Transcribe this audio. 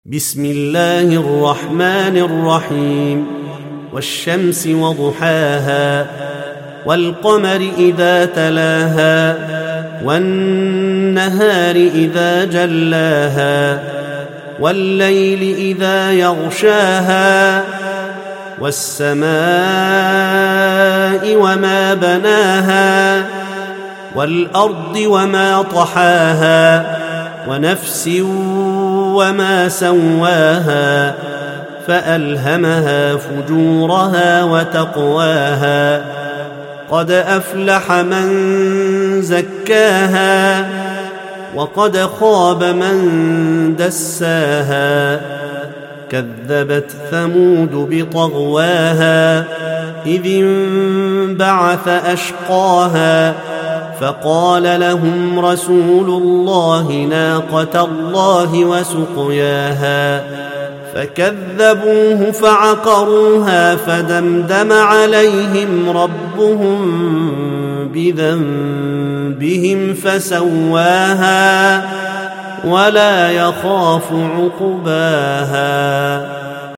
بسم الله الرحمن الرحيم والشمس وضحاها والقمر إذا تلاها والنهار إذا جلاها والليل إذا يغشاها والسماء وما بناها والأرض وما طحاها ونفس وما سواها فألهمها فجورها وتقواها قد أفلح من زكاها وقد خاب من دساها كذبت ثمود بطغواها إذ انبعث أشقاها فقال لهم رسول الله ناقة الله وسقياها فكذبوه فعقروها فدمدم عليهم ربهم بذنبهم فسواها ولا يخاف عقباها.